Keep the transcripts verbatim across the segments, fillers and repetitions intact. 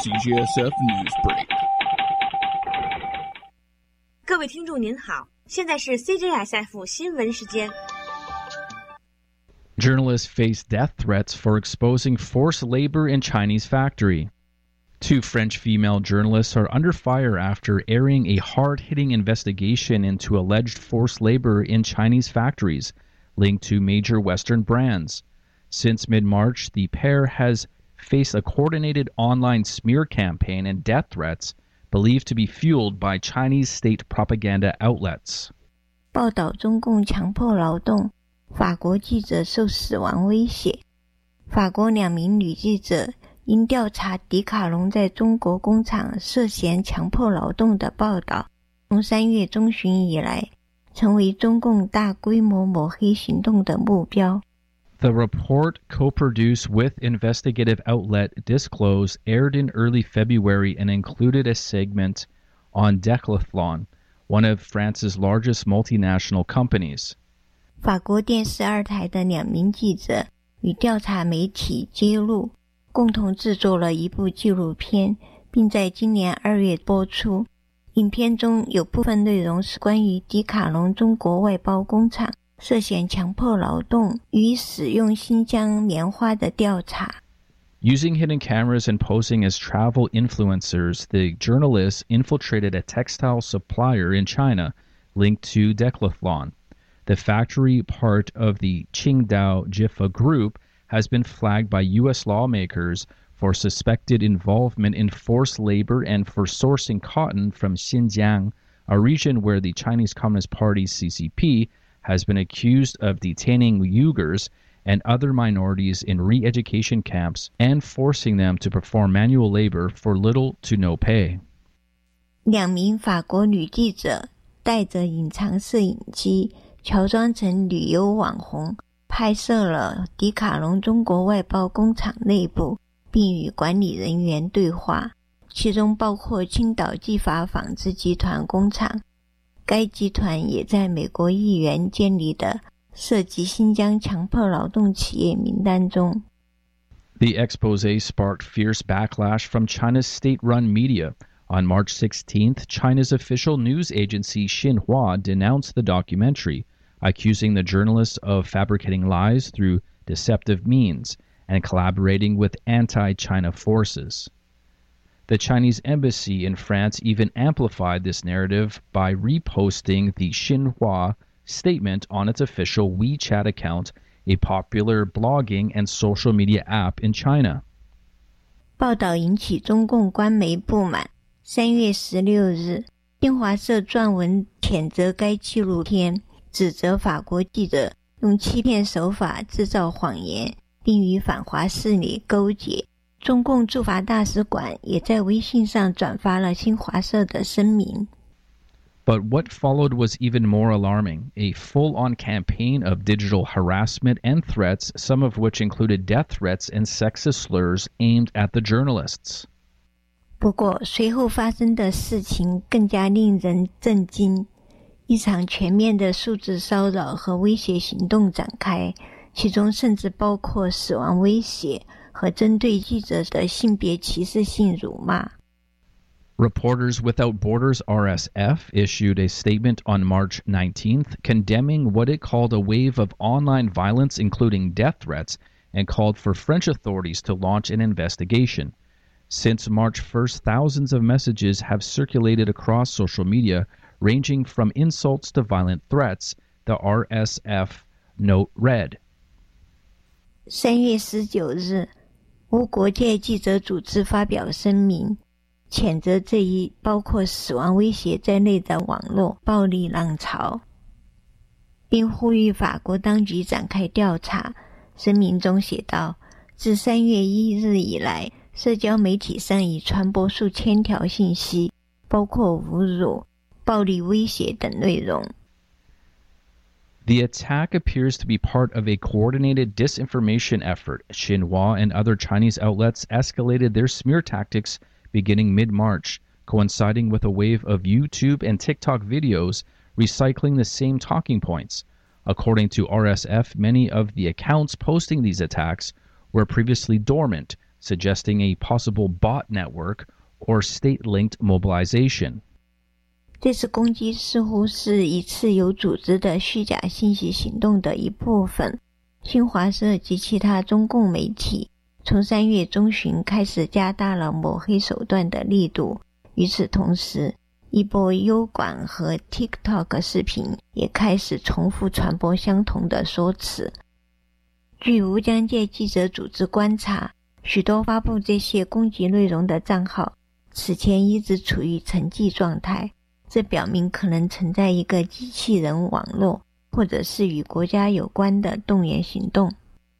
C J S F News Break。 各位听众您好，现在是 C J S F 新闻时间。 Journalists face death threats for exposing forced labor in Chinese factory. Two French female journalists are under fire after airing a hard-hitting investigation into alleged forced labor in Chinese factories linked to major Western brands. Since mid-March, the pair has faced a coordinated online smear campaign and death threats believed to be fueled by Chinese state propaganda outlets. 报道中共强迫劳动，法国记者受死亡威胁。法国两名女记者因调查迪卡侬在中国工厂涉嫌强迫劳动的报道，从三月中旬以来，成为中共大规模抹黑行动的目标。 The report, co-produced with investigative outlet Disclose, aired in early February and included a segment on Decathlon, one of France's largest multinational companies. 法国电视二台的两名记者与调查媒体揭露，共同制作了一部纪录片，并在今年二月播出。影片中有部分内容是关于迪卡侬中国外包工厂涉嫌强迫劳动与使用新疆棉花的调查。 Using hidden cameras and posing as travel influencers, the journalists infiltrated a textile supplier in China linked to Decathlon. The factory, part of the Qingdao Jifa Group, has been flagged by U S lawmakers for suspected involvement in forced labor and for sourcing cotton from Xinjiang, a region where the Chinese Communist Party C C P has been accused of detaining Uyghurs and other minorities in re-education camps and forcing them to perform manual labor for little to no pay. 两名法国女记者带着隐藏摄影机，乔装成旅游网红，拍摄了迪卡侬中国外包工厂内部，并与管理人员对话，其中包括青岛继法纺织集团工厂。该集团也在美国议员建立的涉及新疆强迫劳动企业名单中。 The expose sparked fierce backlash from China's state-run media. On March sixteenth, China's official news agency Xinhua denounced the documentary, accusing the journalists of fabricating lies through deceptive means and collaborating with anti-China forces. The Chinese embassy in France even amplified this narrative by reposting the Xinhua statement on its official WeChat account, a popular blogging and social media app in China. 报道引起中共官媒不满。三月十六日，新华社撰文谴责该纪录片，指责法国记者用欺骗手法制造谎言，并与反华势力勾结。中共驻法大使馆也在微信上转发了新华社的声明。 But what followed was even more alarming, a full-on campaign of digital harassment and threats, some of which included death threats and sexist slurs aimed at the journalists. 不过，随后发生的事情更加令人震惊。一场全面的数字骚扰和威胁行动展开，其中甚至包括死亡威胁和针对记者的性别歧视性辱骂。 Reporters Without Borders R S F issued a statement on March nineteenth condemning what it called a wave of online violence, including death threats, and called for French authorities to launch an investigation. Since March first, thousands of messages have circulated across social media, ranging from insults to violent threats, the R S F note read. 三月十九日，无国界记者组织发表声明，谴责这一包括死亡威胁在内的网络暴力浪潮，并呼吁法国当局展开调查。声明中写道，自三月一日以来，社交媒体上已传播数千条信息，包括侮辱、暴力威胁等内容。 The attack appears to be part of a coordinated disinformation effort. Xinhua and other Chinese outlets escalated their smear tactics beginning mid-March, coinciding with a wave of YouTube and TikTok videos recycling the same talking points. According to R S F, many of the accounts posting these attacks were previously dormant, suggesting a possible bot network or state-linked mobilization. 这次攻击似乎是一次有组织的虚假信息行动的一部分。新华社及其他中共媒体从三月中旬开始加大了抹黑手段的力度，与此同时，一波优管和 TikTok 视频也开始重复传播相同的说辞。据吴江界记者组织观察，许多发布这些攻击内容的账号此前一直处于沉寂状态，这表明可能存在一个机器人网络，或者是与国家有关的动员行动。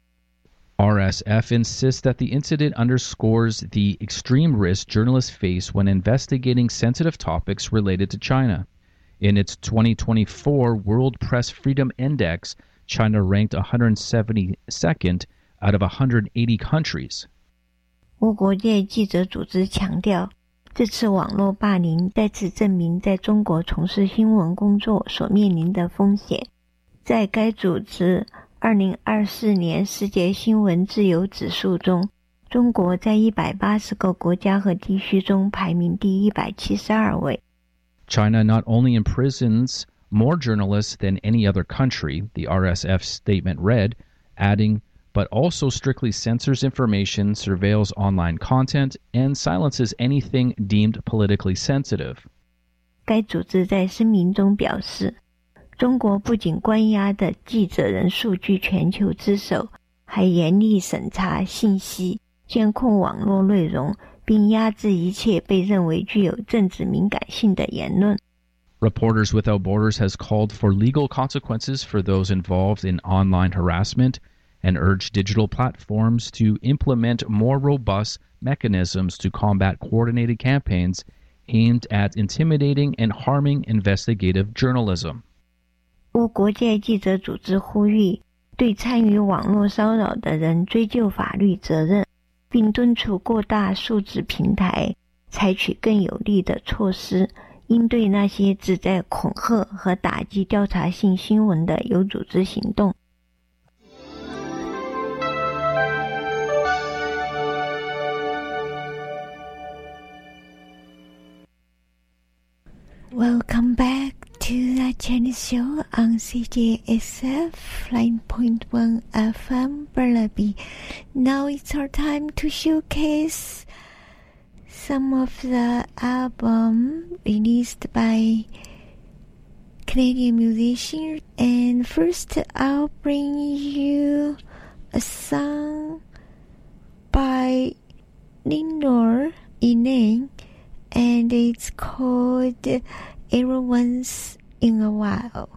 R S F insists that the incident underscores the extreme risk journalists face when investigating sensitive topics related to China. In its twenty twenty-four World Press Freedom Index, China ranked one hundred seventy-second out of one hundred eighty countries. 无国界记者组织强调，这次网络霸凌再次证明在中国从事新闻工作所面临的风险。在该组织二零二四年世界新闻自由指数中，中国在一百八十个国家和地区中排名第一百七十二位。 China not only imprisons more journalists than any other country, the R S F statement read, adding, but also strictly censors information, surveils online content, and silences anything deemed politically sensitive. 该组织在声明中表示，中国不仅关押的记者人数居全球之首，还严厉审查信息，监控网络内容，并压制一切被认为具有政治敏感性的言论。 Reporters Without Borders has called for legal consequences for those involved in online harassment and urged digital platforms to implement more robust mechanisms to combat coordinated campaigns aimed at intimidating and harming investigative journalism. 无国界记者组织呼吁对参与网络骚扰的人追究法律责任，并敦促各大数字平台采取更有力的措施，应对那些旨在恐吓和打击调查性新闻的有组织行动。Welcome back to the Chinese show on C J S F nine point one F M Burnaby. Now it's our time to showcase some of the album released by Canadian musicians. And first I'll bring you a song by Linor Inen, and it's called Every Once in a While.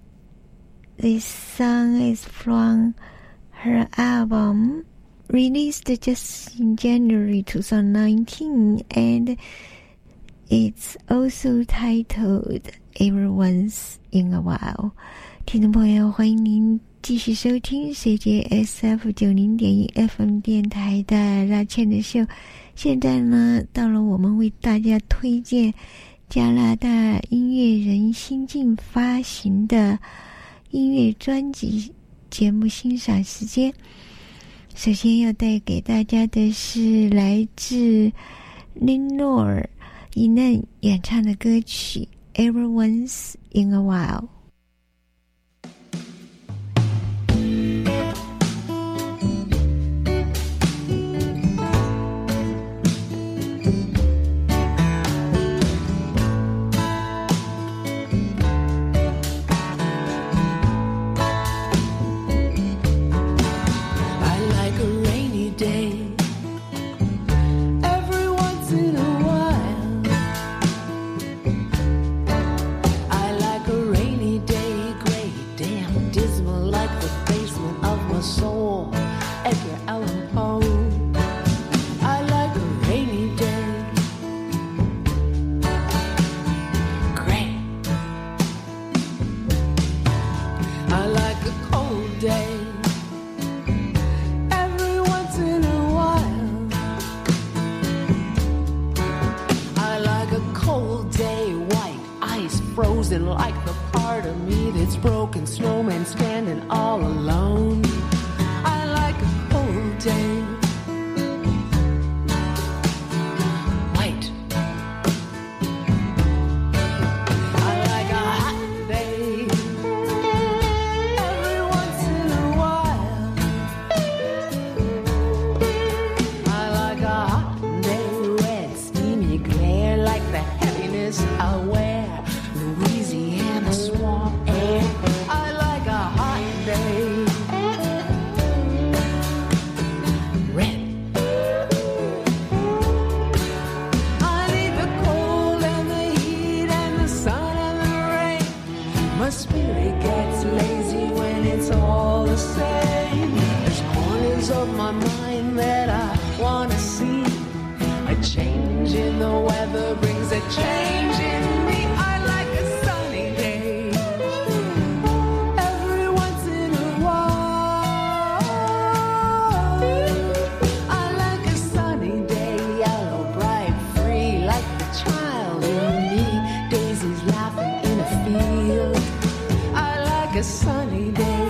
This song is from her album released just in January twenty nineteen, and it's also titled Every Once in a While. 听众朋友，欢迎您继续收听 C J S F 九零点一 F M 电台的拉茜的秀。现在呢，到了我们为大家推荐加拿大音乐人新近发行的音乐专辑节目欣赏时间。首先要带给大家的是来自 Linor Inen 演唱的歌曲 Every Once in a While。 Frozen like the part of me that's broken, snowman standing all alone. I like a cold day. gets lazy when it's all the same. There's corners of my mind that I wanna see. A change in the weather brings a change in me. I like a sunny day every once in a while. I like a sunny day, yellow, bright, free, like the child in me. Daisies laughing in a field. I like a sunny day.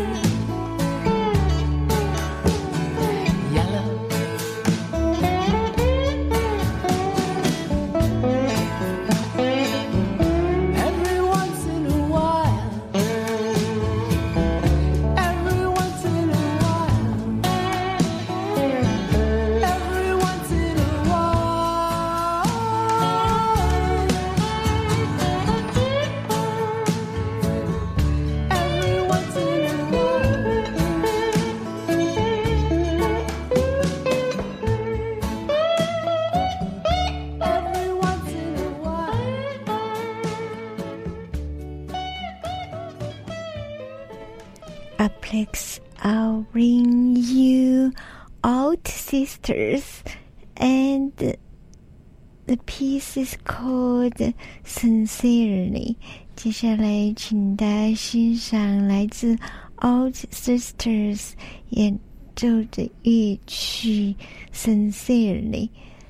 Aplex, I'll bring you Alt Sisters, and the piece is called Sincerely. 接下来请大家欣赏来自 Alt Sisters 演奏的乐曲 Sincerely,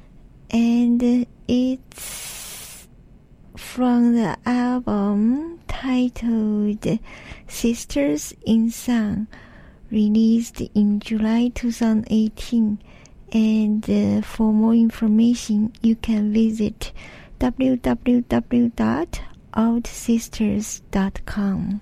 and it's from the album titled Sisters in Song, released in July twenty eighteen. And uh, for more information, you can visit w w w dot alt sisters dot com.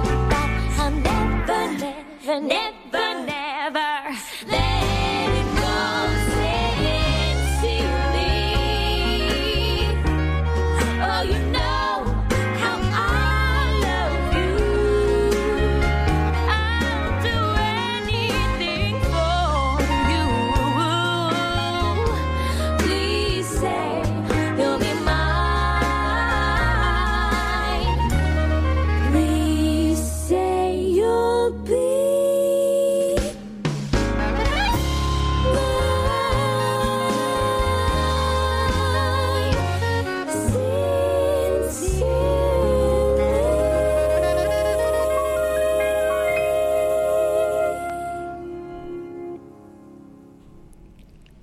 Never, never let it go.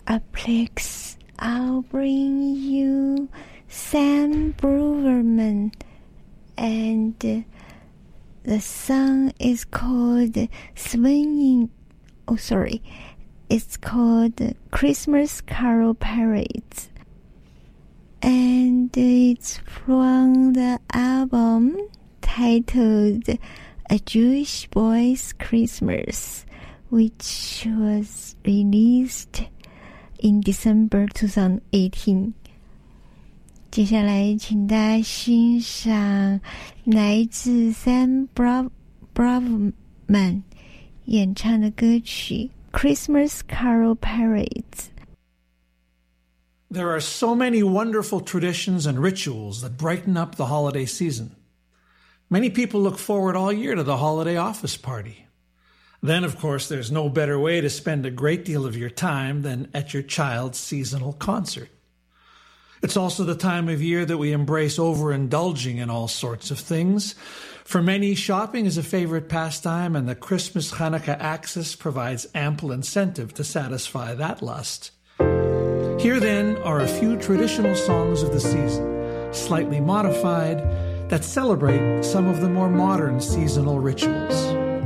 Please, I'll bring you Sam Brewerman, and the song is called Swinging. Oh, sorry, it's called Christmas Carol Parades, and it's from the album titled A Jewish Boy's Christmas, which was released in December twenty eighteen. 接下来请大家欣赏来自 Sam Brewerman 演唱的歌曲 Christmas Carol Parades. There are so many wonderful traditions and rituals that brighten up the holiday season. Many people look forward all year to the holiday office party. Then, of course, there's no better way to spend a great deal of your time than at your child's seasonal concert. It's also the time of year that we embrace overindulging in all sorts of things. For many, shopping is a favorite pastime, and the Christmas Hanukkah axis provides ample incentive to satisfy that lust. Here, then, are a few traditional songs of the season, slightly modified, that celebrate some of the more modern seasonal rituals.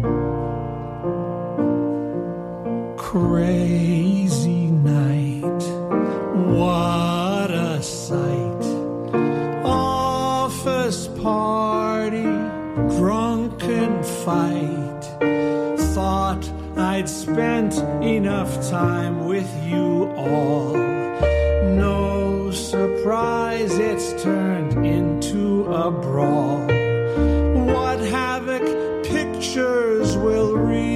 Crazy night, what a sight. Office party, drunken fight. Thought I'd spent enough time with you all. No surprise, it's turned into a brawl. What havoc pictures will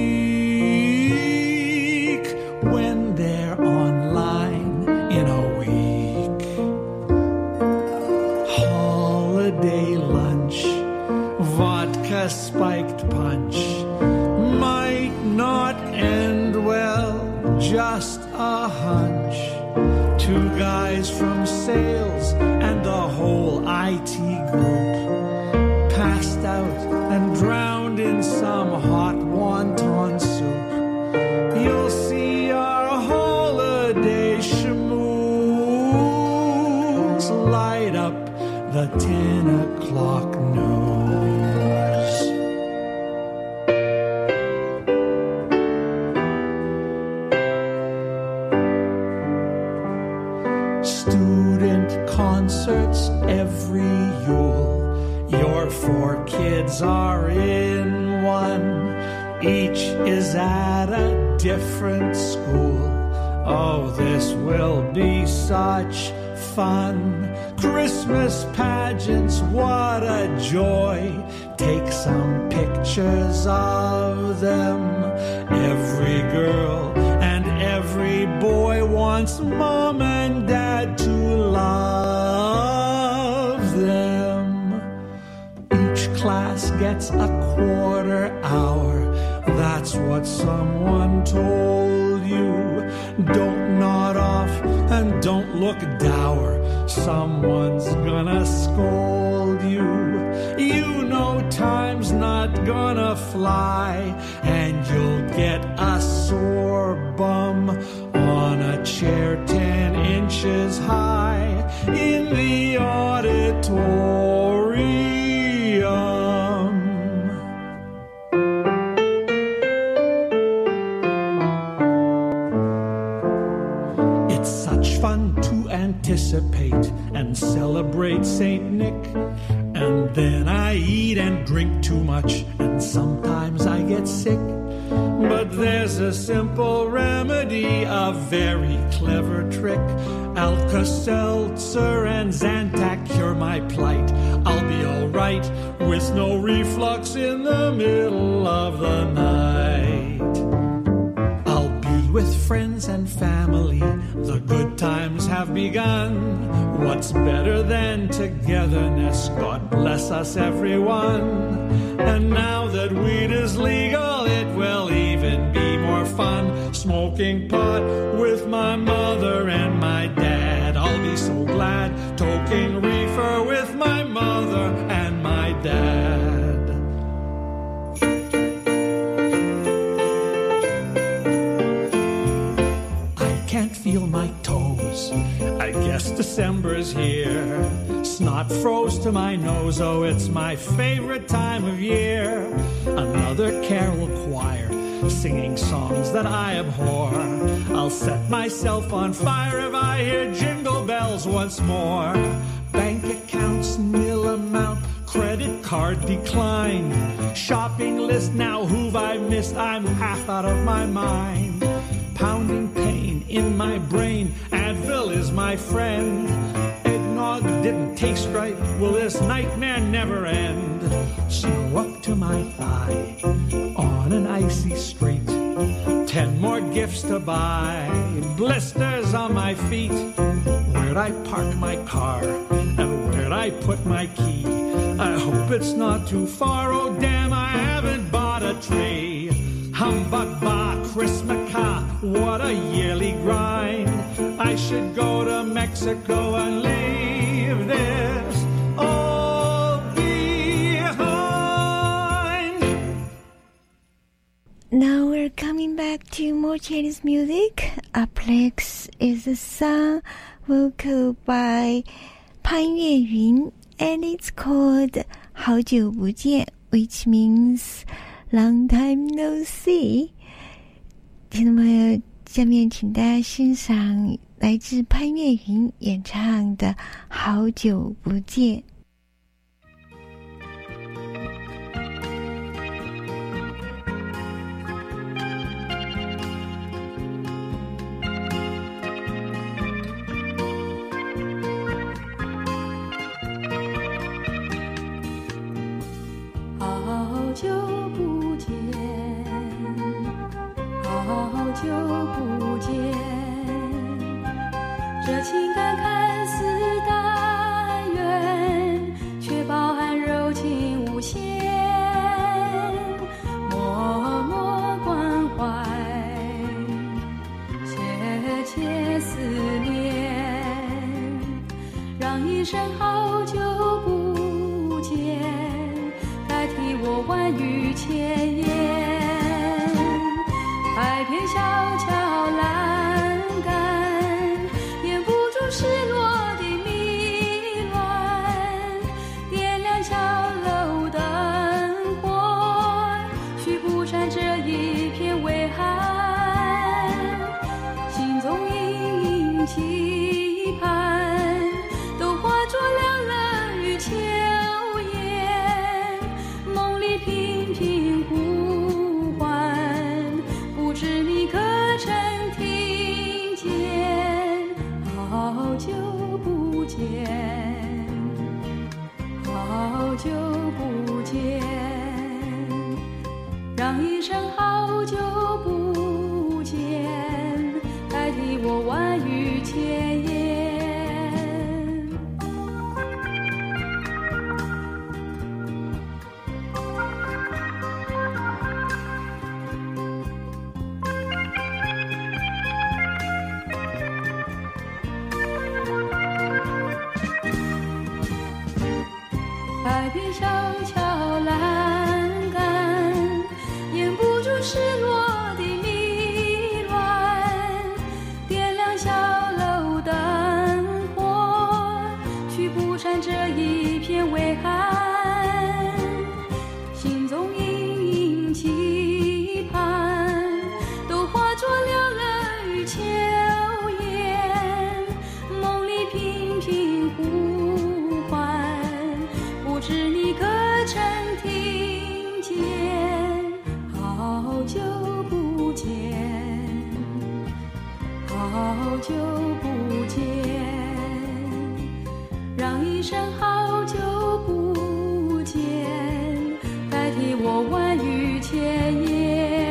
wreak when they're online in a week. Holiday lunch, vodka spiked punch, might not end well, just a hunch. Two guys from sales and the whole I T group passed out and drowned in some hot wonton soup. You'll see our holiday schmooze light up the ten o'clock news. Student concerts every Yule. Your four kids are in one. Each is at a different school. Oh, this will be such fun. Christmas pageants, what a joy. Take some pictures of them. Every girl and every boy wants mom and dad to love them. Each class gets a quarter hour. That's what someone told you. Don't nod off and don't look dour. Someone's gonna scold you. You know time's not gonna fly, and you'll get a sore bum on a chair ten inches high in the auditorium. It's such fun to anticipate and celebrate Saint Nick. And then I eat and drink too much, and sometimes I get sick. But there's a simple remedy, a very clever trick. Alka-Seltzer and Zantac cure my plight. I'll be alright with no reflux in the middle of the night. I'll be with friends and family. The good times have begun. What's better than togetherness? God bless us, everyone. And now that weed is legal, it will even be more fun. Smoking pot with my mother and my dad. I'll be so glad. Toking reefer with my mother and my dad. I can't feel my toes. I guess December's here. Snot froze to my nose, oh, it's my favorite time of year. Another carol choir singing songs that I abhor. I'll set myself on fire if I hear jingle bells once more. Bank accounts nil amount, credit card decline. Shopping list now, who've I missed? I'm half out of my mind. Pounding pain in my brain, Advil is my friend. Eggnog didn't taste right, will this nightmare never end? Snow up to my thigh on an icy street. Ten more gifts to buy, blisters on my feet. Where'd I park my car, and where'd I put my key? I hope it's not too far, oh damn, I haven't bought a tree. Humbug ba, Christmas-ca, what a yearly grind. I should go to Mexico and leave this all behind. Now we're coming back to more Chinese music. Up next is a song vocal by 潘越云, and it's called 好久不见, which means long time no see. 听众朋友，下面请大家欣赏来自潘越云演唱的《好久不见》。 好久不见，好久不见，这情感看似淡远，却包含柔情无限，默默关怀，切切思念，让一声好久不见代替我万语千言。百片小桥栏杆，掩不住失落的迷乱，点亮小楼灯火，去补偿这一片微寒，心中隐隐期盼，都化作凉冷与秋叶，梦里频频呼唤，不知你可曾听见？好久不见，好久不见，让一声好久不见代替我万语千言。百片小桥栏杆，掩不住失落的迷乱，点亮小楼灯火，去补偿这一片微寒，心中隐隐期盼，都化作凉冷与秋叶，梦里频频呼唤，不知你可曾听见？好久不见，好久不见，让一声好久不见代替我万语千言。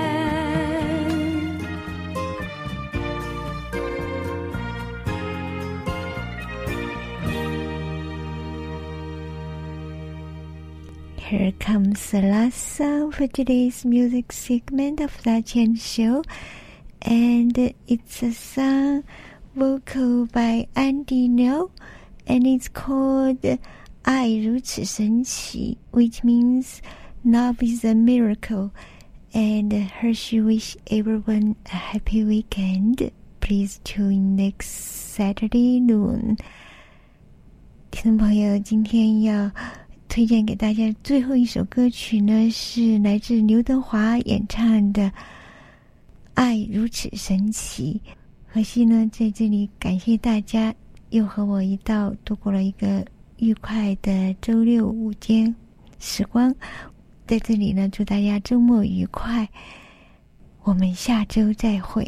Here comes the last song for today's music segment of the Qian Show, and it's a song vocal by Andy Ngo, and it's called 爱如此神奇, which means love is a miracle, and Hershey wish everyone a happy weekend. Please tune next Saturday noon。听众朋友，今天要推荐给大家最后一首歌曲呢，是来自刘德华演唱的《爱如此神奇》。荷西呢在这里感谢大家又和我一道度过了一个愉快的周六午间时光，在这里呢祝大家周末愉快，我们下周再会。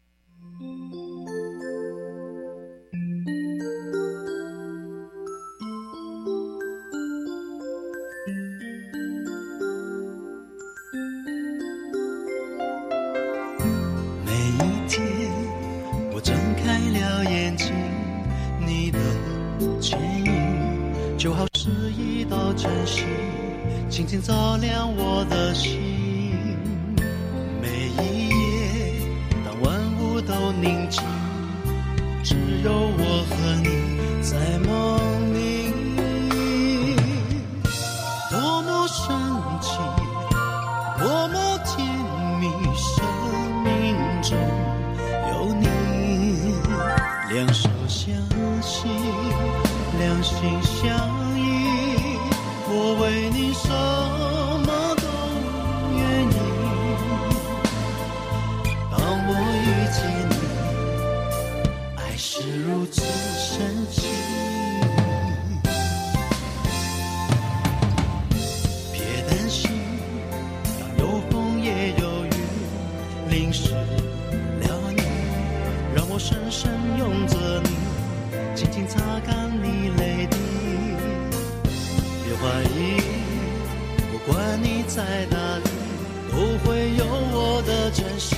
就好是一道晨曦，轻轻照亮我的心。每一夜，当万物都宁静，只有我和你在梦里。多么神奇，多么甜蜜，生命中有你，两手相携，两心相依，我为你什么都愿意。当我遇见你，爱是如此神奇。别担心，当有风也有雨，淋湿了你，让我深深拥着你，轻轻擦干你泪滴。别怀疑，不管你在哪里，都会有我的珍惜。